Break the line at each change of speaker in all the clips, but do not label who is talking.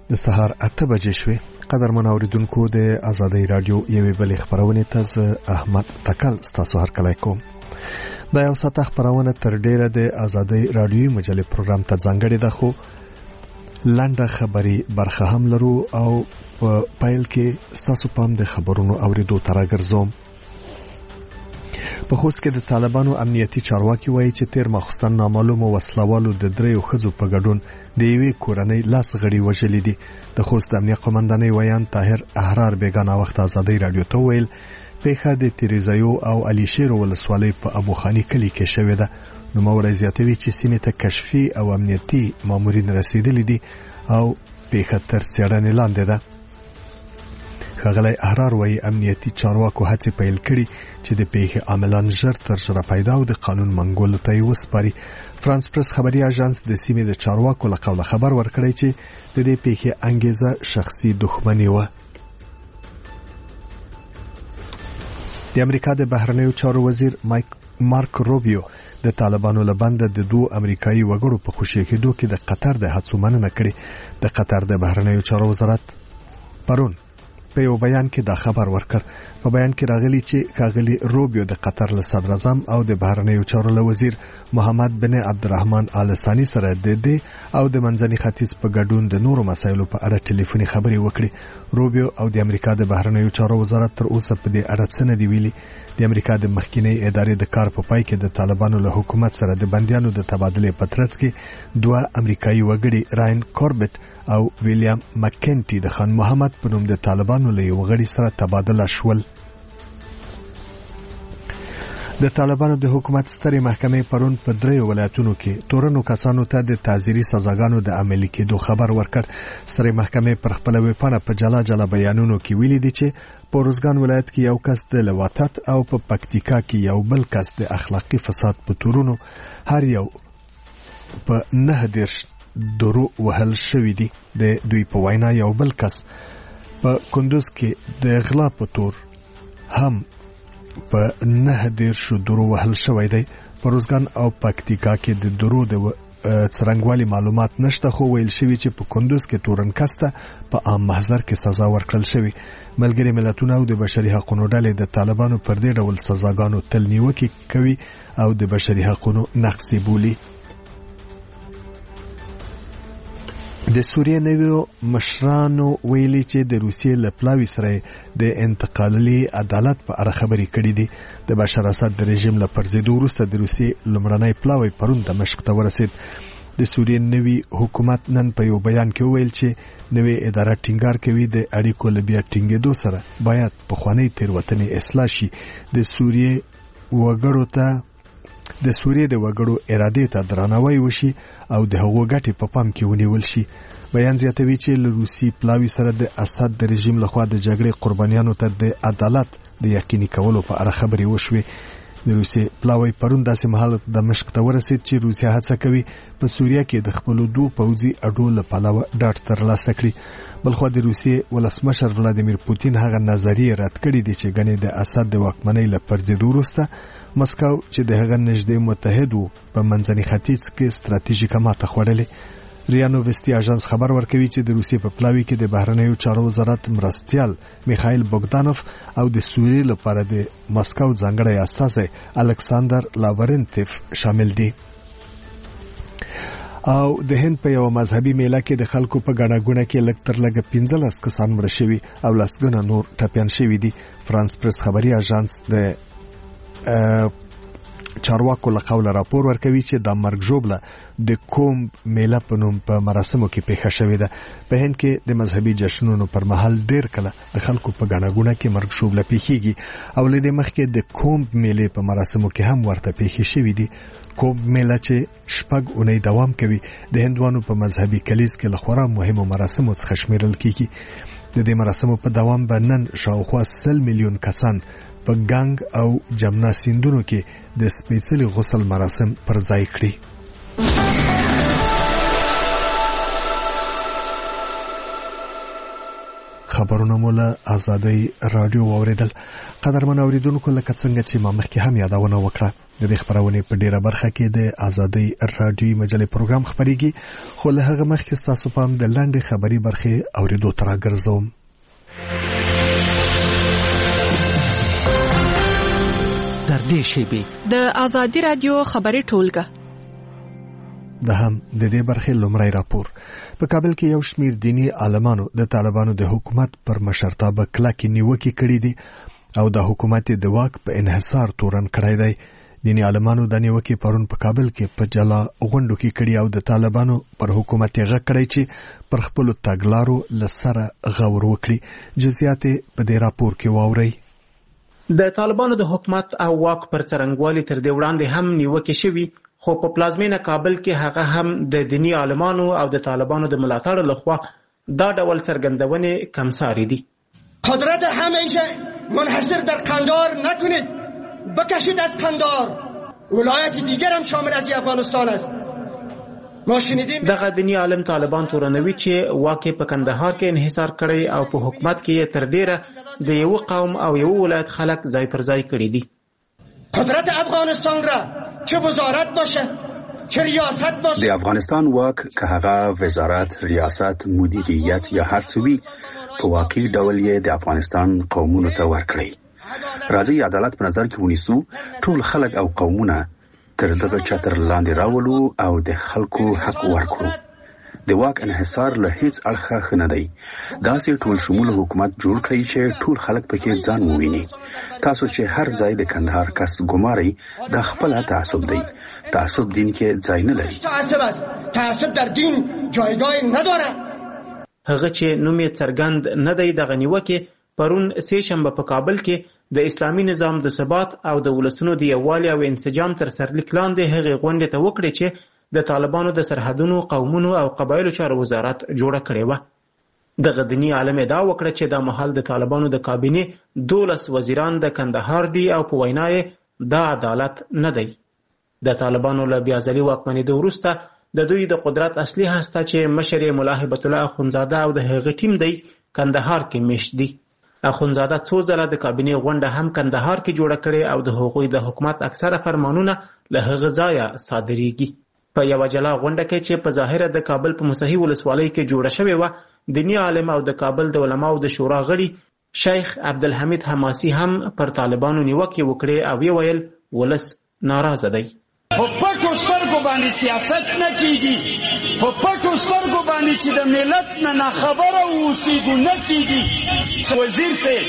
د سهار 8 بجې شوې. قدرمن اوریدونکو د آزادۍ رادیو یوې بلې خبرونه ته احمد تکل ستاسو هرکلی کوم. دا یو ساعت خبرونه تر ډیره د آزادۍ رادیو مجلې پروګرام ته ځانګړې ده، خو لنډه خبري برخه هم لرو او په پایل کې ستاسو پام د خبرونو اوریدو ته راګرځوم. په خوست کې د طالبانو امنیتي چارواکي وایي چې تیر ماخستن نامعلومو وسلوالو د دریو ښځو په ګډون د یوې کورنۍ لاس غړي وژلي دي. د خوست امنیت قومندانۍ ویان طاهر احرار بیگانه وخت آزادۍ رادیو ته ویل پیښه د تیریزایو او علي شیر ولسوالۍ په ابوخاني کلی کې شوې ده. نو موري زیاتوي چې سیمه ته کشفي او امنیتي مامورین رسیدلي دي او پیښه تر څېړنې لاندې ده. ښاغلی احرار وایي امنیتي چارواکو هڅې پیل کړي چې د پیښې عاملان ژر تر ژره پیدا او د قانون منګولو ته وسپاري. فرانس پریس خبري اژانس د سیمې د چارواکو له قوله خبر ورکړی چې د دې پیښې انګیزه شخصي دښمني و. د امریکا د بهرنیو چارو وزیر مارک روبیو د طالبانو لبند د دوه امریکایي وګړو په خوشی کېدو کې د قطر د هڅو مننه کړې. د قطر د بهرنیو چارو وزارت پرون په یو بیان کې دا خبر ورکړ. په بیان کې راغلی چې ښاغلی روبیو د قطر له صدر اعظم او د بهرنیو چارو له وزیر محمد بن عبدالرحمن آل ثاني سره د او د منځني ختیځ په ګډون د نورو مسایلو په اړه ټلیفوني خبرې وکړي. روبیو او د امریکا د بهرنیو چارو وزارت تر اوسه په دې اړه څه نه دی ویلي. د امریکا د مخکینی ادارې د کار په پای کې د طالبانو له حکومت سره د بندیانو د تبادله په ترڅ کې دوه امریکایي وګړي راین کوربټ او ویلیام مکنټي د خان محمد په نوم د طالبانو له یو غړي سره تبادله شول. د طالبانو د حکومت سترې محکمې پرون په دریو ولایتونو کې تورنو کسانو ته د تعزیري سزاګانو د عملي کېدو خبر ورکړ. سترې محکمې پر خپل ویبپاڼه په جلا جلا بیانونو کې ویلي دي چې په روزګان ولایت کې یو کس د لواطت او په پکتیکا کې یو بل کس د اخلاقی فساد په تورونو هر یو په 9 درو وهل شوی دی. د دوی په وینا یو بل کس په کندوز کې د غلا په تور هم په 9 درو وهل شوی دی. په روزګان او پکتیکا کې د درو د څرنګوالي معلومات نشته، خو ویل شوی چې په کندوز کې تورن کسته په عام محضر کې سزا ورکړل شوی. ملګری ملتونه او د بشري حقوقو ډلې د طالبانو پر دې ډول سزاګانو تل نیوکه کوي او د بشري حقوقو نقض بولي. د سوریې نویو مشرانو ویلي چې د روسیې له پلاوي سره د انتقالي عدالت په اړه خبرې کړې دي. د بشار اسد د رژیم له پرځېدو وروسته د روسیې لومړنی پلاوی پرون دمشق ته ورسید. د سوریې نوی حکومت نن په یو بیان کې ویل چې نوې اداره ټینګار کوي د اړیکو له بیا ټینګېدو سره باید پخوانۍ تېروتنې اصلاح شي. د سوریې د وګړو ارادې ته درناوی وشي او د هغو ګټې په پام کې ونیول شي. بیان زیاتوي چې له روسي پلاوي سره د اسد د رژیم لخوا د جګړې قربانیانو ته د عدالت د یقیني کولو په اړه خبرې وشوي. د روسي پلاوي پرون داسې مهال دمشق ته ورسید چې روسیا هڅه کوي په سوریه کې د خپل دوه پوځي اډو له پلاوه ډاټ ترلاسه کړي. بلخو د روسیې ولسمشر ولادیمیر پوتین هغه نظریه رد کړې دي چې غني د اسد د واکمنۍ له پرځېدو وروسته مسکو چې د هغه نږدې متحد وو په منځني ختیځ کې ستراتیژیکه ماته خوړلې. ریا نووستي اژانس خبر ورکوي چې د روسیې په پلاوي کې د بهرنیو چارو وزارت مرستیال میخائیل بوګدانوف او د سوریې لپاره د مسکو ځانګړی استازی الکساندر لاورنتیف شامل دي. او د هند په یو مذهبي میله کې د خلکو په ګڼه کې لږ تر لږه 15 کسان مړه شوي او لسګونه نور ټپيان شوي دي. فرانس پریس خبري اژانس د چارواکو له قوله راپور ورکوي چې د مرګ ژوبله د کومب میله په نوم په مراسمو کې پیښه شوې ده. په هند کې د مذهبي جشنونو پر مهال ډیر کله د خلکو په ګڼه کې مرګ ژوبله پیښیږي او لدې مخکې د کومب میله په مراسمو کې هم ورته پیښې شوې دي. کومب میله چې 6 اونۍ دوام کوي د هندوانو په مذهبي کلیز کې له خورا مهمو مراسمو څخه شمیرل کیږي. د دې مراسمو په دوام به نن شاوخوا 100 میلیون کسان په ګنګ او جمنا سیندونو کې د سپیڅلي غسل مراسم پر ځای کړي. خبرونه مولا آزادۍ رادیو اوریدل. قدرمن اوریدونکو لکه څنګه چې ما مخکې هم یادونه وکړه د خبرونه په ډیره برخه کې د آزادۍ رادیو مجلې پروګرام خبريږي خو له هغه مخکې تاسو په د لاندې خبري برخه اوریدو تر راګرځوم.
در دې شیبه
د آزادۍ رادیو خبري ټولګه
د هم د دې برخه لومړی راپور. په کابل کې یو شمیر دینی عالمانو د طالبانو د حکومت پر مشرتابه کلکې نیوکې کړې دي او د حکومت د واک په انحصار تورن کړی دی. دینی عالمانو د نیوکې پرون په کابل کې په جلا غونډو کې کړي او د طالبانو پر حکومت یې غږ کړی چې پر خپل تګلارو لسره غور وکړي. جزئیات په دې راپور کې واورئ.
د طالبانو د حکومت او واک پر څرنګوالي تر دې وړاندې هم نیوکې شوي، خو په پلازمینه کابل کې هغه هم د دینی عالمانو او د طالبانو د ملاتړ لخوا دا ډول څرګندونې کمساري دي.
قدرت همیشه منحصر در قندار نکنید، بکشید از قندار. ولایت دیگر هم شامل از افغانستان است. ما شنیدیم
دغه دینی عالم طالبان تورنوي چې واقع په کندهار کې انحصار کړی او په حکومت کې تر ډیره د یو قوم او یو ولایت خلک ځای پر ځای کړی دي.
قدرت افغانستان را چه وزارت باشه چه ریاست باشه،
د افغانستان واک که هغه وزارت، ریاست، مدیریت یا هر څه وي، په واقعي ډول یې د افغانستان قومونو ته ورکړي. راځي عدالت په نظر کې ونیسو، ټول خلک او قومونه تر دغه چتر لاندې راولو او د خلکو حق ورکړو. د واک انحصار له هیڅ اړخه ښه نه دی. داسې ټول شمول حکومت جوړ کړئ چې ټول خلک پکې ځان وویني. تاسو چې هر ځای د کندهار کس ګمارئ، دا خپل تعصب دی. تعصب دین کې ځای نه لري.
تعصب در دین جایگاه نداره.
هغه چې نوم یې څرګند نه دی دغه نیوکې پرون سه شنبه په کابل کې د اسلامي نظام د ثبات او د ولسونو د یووالي او انسجام تر سرلیک لاندې هغه غونډه ته وکړي چې د طالبانو د سرحدونو، قومونو او قبایلو چارو وزارت جوړه کړې و. دغه دینی عالم دا وکړه چې د محل د طالبانو د کابینه 12 وزیران د کندهار دي او په وینا یې دا عدالت نه دی. د طالبانو له بیازلي واکمنۍ وروسته د دوی د قدرت اصلي هسته چې مشر مولا هیبت الله اخونزاده او د هغه ټیم دی کندهار کې مشت دي. اخونزاده څو ځله د کابینه غونډه هم کندهار کې جوړه کړې او د هغوی د حکومت اکثره فرمانونه له هغه ځایه صادریږي. په یو جلا غونډه کې چې په ظاهره د کابل په موسهي ولسوالۍ کې جوړه شوې و، دینی عالم او د کابل د علماو د شورا غړي شیخ عبدالحمید حماسي هم پر طالبانو نیوکې وکړې او یې ویل ولس ناراضه دی.
په پټو سترګو باندې سیاست نه کیږي، په پټو سترګو باندې چې د ملت نه خبره اوسېږو نه کیږي. وزیر صاحب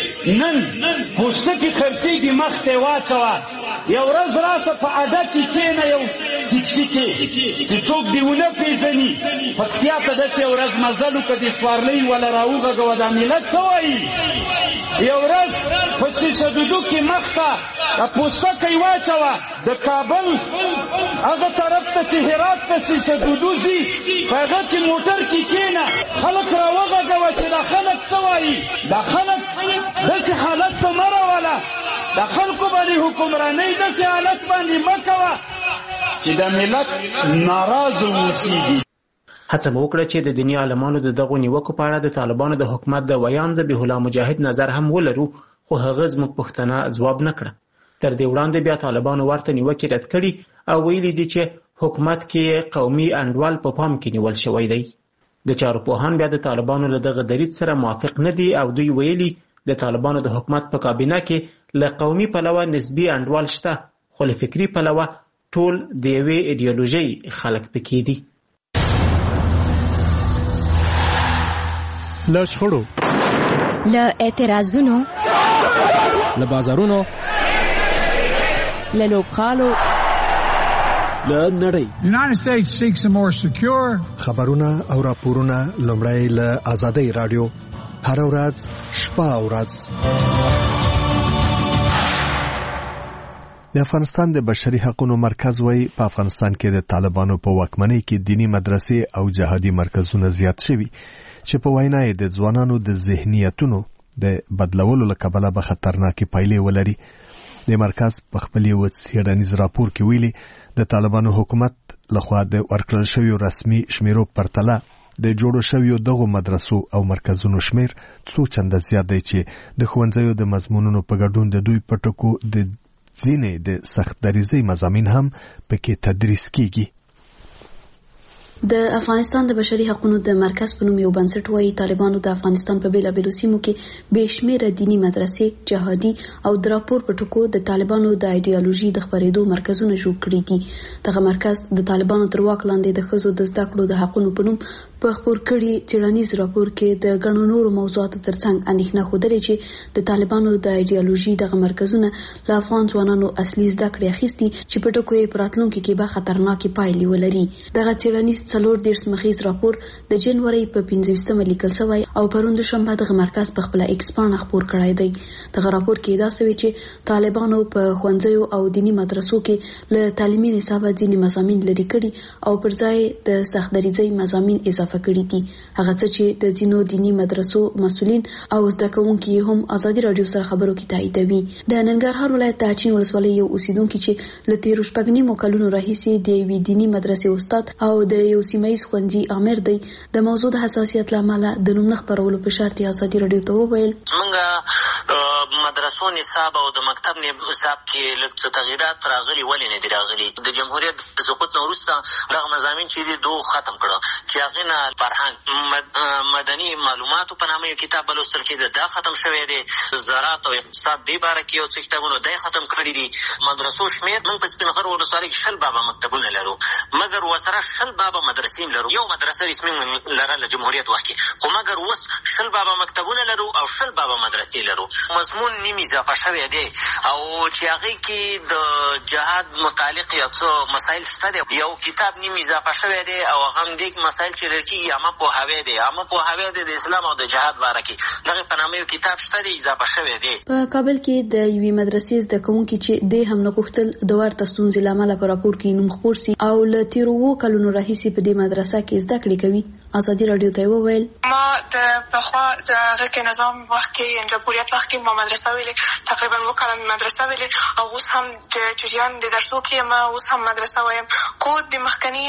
نن پوستکي خرڅېږي مخ ته واچوه، یو ورځ راسه په اډه کې کېنه یو ټیکسي کې چې څوک دې ونه پېژني. پکتیا ته داسې یو ورځ مزل وکړه د سوارلۍ وله راوغږوه دا ملت څه وایي. یو ورځ په شیشه دودو کې مخ ته پوستکی واچوه، د کابل هغه طرف ته چې هرات ته شیشه دودو ځي په هغه کې موټر کې کېنه، خلک راوغږوه چې دا خلک څه وایي. دا خلک داسې حالت ته مه راوله، د خلکو باندې حکمرانۍ داسې حالت باندې مه کوه چې د ملت ناراضه اوسېږي.
هڅه مو وکړه چې د دیني عالمانو د دغو نیوکو په اړه د طالبانو د حکومت د ویان ذبیح الله مجاهد نظر هم ولرو، خو هغه زموږ پوښتنه ځواب نه کړه. تر دې وړاندې بیا طالبانو ورته نیوکې رد کړي او ویلي دي چې حکومت کې قومي انډول په پام کې نیول شوی دی. د چارواکان بیا د طالبانو له دغه دریځ سره موافق نه دي او دوی ویلي د طالبانو د حکومت په کابینه کې له قومي پلوه نسبي انډول شته، خو له فکري پلوه ټول د یوې ایډیالوژۍ خلک پکې دي.
له شخړو،
له اعتراضونو،
له بازارونو،
له لوبغالو،
له نړۍ.
United States seeks a more secure.
خبرونه او راپورونه لومړی له آزادۍ رادیو هر ورځ شپه او ورځ. د افغانستان د بشري حقوقو مرکز وایي په افغانستان کې د طالبانو په واکمنۍ کې دینی مدرسې او جهادي مرکزونه زیات شوي چې په وینا یې د ځوانانو د ذهنیتونو د بدلولو له کبله به خطرناکې پایلې ولري. د مرکز په خپل یو څېړنیز راپور کې ویلي د طالبانو حکومت لخوا د ورکړل شویو رسمي شمیرو پرتله د جوړو شویو دغو مدرسو او مرکزونو شمیر څو چنده زیات دی چې د ښوونځیو د مضمونونو په ګډون د دوی په ټکو د ځینې د سخت دریځۍ مضامین هم پکې تدریس کیږي.
د افغانستان د بشري حقوقو د مرکز په نوم یو بنسټ وايي طالبانو د افغانستان په بیلابیلو سیمو کې بېشمیره دینی مدرسې، جهادي او د راپور په ټکو د طالبانو د ایډیالوژي د خپرېدو مرکزونه جوړ کړي دي. دغه مرکز د طالبانو تر واک لاندې د ښځو د زده کړو د حقوقو په نوم په خپور کړي څېړنیز راپور کې د ګڼو نورو موضوعاتو ترڅنګ اندېښنه ښودلې چې د طالبانو د ایډیالوژي دغه مرکزونه له افغان ځوانانو اصلي زده کړې اخیستي چې په ټکو یې په راتلونکي کې به خطرناکې پایلې ولري. دغه څېړنیز 4 مخیز راپور د جنوري په 15مه لیکل شوی او پرون دوشنبه دغه مرکز په خپل ایکس پاڼه خپور کړی دی. دغه راپور کې دا سوي چې طالبانو په ښوونځیو او دینی مدرسو کې له تعلیمي نصاب ځینې مضامین لري کړي او پر ځای د سخت دریځۍ مضامین اضافه کړي دي. هغه څه چې د ځینو دینی مدرسو مسؤلین او زده کوونکي هم ازادي رادیو سره خبرو کې تاییدوي. د ننګرهار ولایت د اچین ولسوالۍ یو اوسیدونکي چې له 13 شپږ کلونو راهیسې د یوې دینی مدرسې استاد او د یو سیمه ښوونځي امیر دی د موضوع د حساسیت لامله د نوم نه خپرولو په شرط ازادي رادیو ته وویل
موږ مدرسو نصاب او د مکتب نصاب کې لږ څه تغییرات راغلي. ولې نه دي راغلي؟ د جمهوریت د سقوط نه وروسته دغه مضامین چې دي دوه ختم کړه چې هغې نه فرهنګ مدني معلوماتو په نامه یو کتاب لوستل کېده، دا ختم شوی دی. زراعت او اقتصاد دې باره کې یو څه کتابونه دی ختم کړي دي. مدرسو شمېر موږ په سپین غر ولسوالۍ کې 20 بابا مکتبونه لرو، مګر ورسره 20 بابا مدرسې لرو. یو مدرسه رسمي لرله جمهوریت وخت کې، خو مګر اوس 20 بابا مکتبونه لرو او 20 بابا مدرسې لرو. مضمون نیم اضافه شوی دی او چې هغې کې د جهاد متعلق یو څه مسایل شته دی. یو کتاب نیم اضافه شوی دی او هغه هم دې مسایل چې لرل کېږي عامه پوهاوی دی. عامه پوهاوی دی د اسلام او د جهاد باره کې دغې په نامه یو کتاب شته دی اضافه شوی دی.
په کابل کې د یوې مدرسې زده کوونکي چې دې هم نه غوښتل د ورته ستونزې له امله په راپور کې نوم خپور سي او له 13 کلونو راهیسې په دې مدرسه کې زده کړې کوي. ازادي رادیو ته وویل
ما د پخوا د هغه کې نظام وخت کې جمهوریت وخت کې ما مدرسه ویلې، تقریبا 2 کاله مدرسه ویلې او اوس هم د جریان د درسو کې ما اوس هم مدرسه وایم. خو د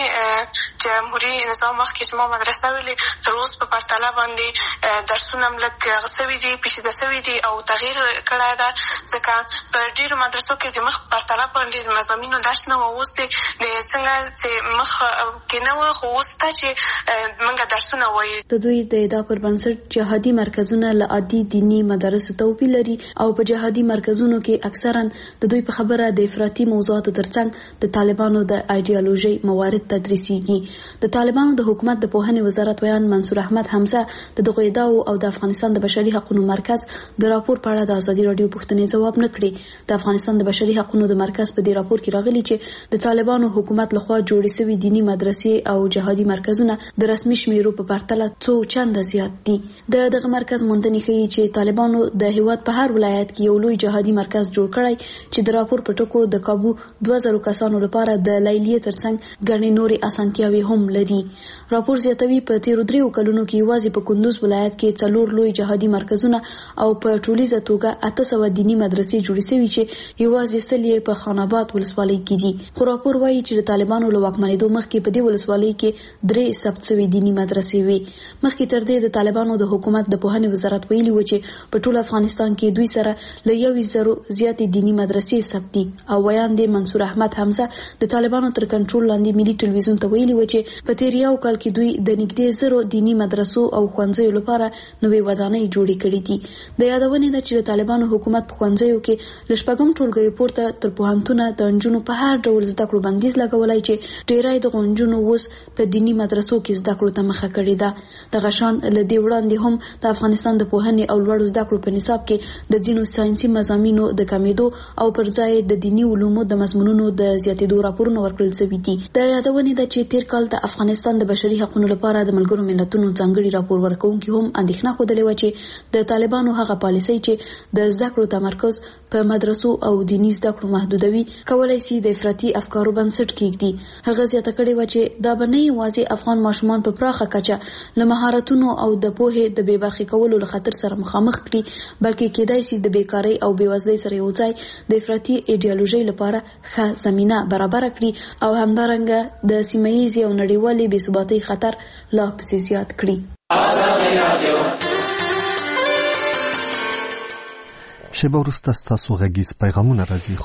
مخکني جمهوري نظام وخت کې ما مدرسه ویلې تر اوس په پرتله باندې درسونه هم لږ غسوي دي، پیچیده سوي دي او تغییر کړی ده. ځکه په ډېرو مدرسو کې د مخ پرتله باندې مضامینو درس نه و، اوس د څنګه چې مخ کې نه و، خو اوس ته چې موږ درسونه وایو.
د دوی د ادعا پر بنسټ جهادي مرکزونه له عادي دینی مدارسو توپیر لري او په جهادي مرکزونو کې اکثرا د دوی په خبره د افراطي موضوعاتو ترڅنګ د طالبانو د ایډیالوژي موارد تدریسيږي. د طالبانو د حکومت د پوهنې وزارت ویان منصور احمد حمزه د دغه ادعا او د افغانستان د بشري حقوقو مرکز د راپور په اړه د ازادي رادیو پوښتنې جواب نه کړی. د افغانستان د بشري حقوقو د مرکز په دې راپور کې راغلي چې د طالبانو حکومت لخوا جوړې شوی دینی مدرسې او جهادي مرکزونه د رسمي شمیرو په پرتله څو چنده زیات دي. دغه مرکز موندنې ښیي چې طالبانو د هیواد په هر ولایت کې یو لوی جهادي مرکز جوړ کړی چې د راپور په ټکو د کابو 2000 کسانو لپاره د لیلیې ترڅنګ ګڼې نورې اسانتیاوې هم لري. راپور زیاتوي په 13 کلونو کې یوازې په کندوز ولایت کې 4 لوی جهادي مرکزونه او په ټولیزه توګه 800 دینی مدرسې جوړې شوي چې یوازې سلې په خان آباد ولسوالۍ کې دي. خو راپور وایي چې د طالبانو له واکمنېدو مخکې په دې ولسوالۍ کې 3 ثبت شوي دینی مدرسې وي. مخکې تر دې د طالبانو د حکومت د پوهنې وزارت ویلي و چې په ټول افغانستان کې دوی سره له 1,000 زیاتې دینی مدرسې ثبت دي. او ویان د منصور احمد حمزه د طالبانو تر کنټرول لاندې ملي ټلویزیون ته ویلي و چې په تیر یو کال کې دوی د نږدې 1,000 دینی مدرسو او ښوونځیو لپاره نوې ودانۍ جوړې کړې دي. د یادونې ده چې د طالبانو حکومت په ښوونځیو کې له شپږم ټولګیو پورته تر پوهنتونه د نجونو په هر ډول زده کړو بندیز لګولای چې ډیری د نجونو اوس په دینی مدرسو کې زده کړو ته مخه کړې ده. د غشان له دې وړاندې هم د افغانستان د پوهنې او لوړو زده کړو په نصاب کې د ځینو ساينسي مضامینو د کمیدو او پر ځای د دینی علومو د مضمونونو د زیاتېدو راپورونه ورکړل شوي دي. د یادونې ده چې تیر کال د افغانستان د بشري حقوقو لپاره د ملګرو ملتونو ځانګړي راپور ورکوونکي هم اندېښنه ښودلې و چې د طالبانو هغه پالیسۍ چې د زده کړو تمرکز په مدرسو او دینی زده کړو محدودوي کولای شي د افراطي افکارو بنسټ کېږدي. هغه زیاته کړې و چې دا به نه یوازې افغان ماشومان په پراخه کچه له مهارتونو او د پوهې د بې برخې کولو له خطر سره مخامخ کړي، بلکې کېدای شي د بیکارۍ او بېوزلۍ سره یو ځای د افراطي ایډیالوژۍ لپاره ښه زمینه برابره کړي او همدارنګه د سیمه ییزې او نړیوالې بې ثباتۍ خطر لا پسې زیات کړي.
شیبه وروسته ستاسو غږیز پیغامونه راځي.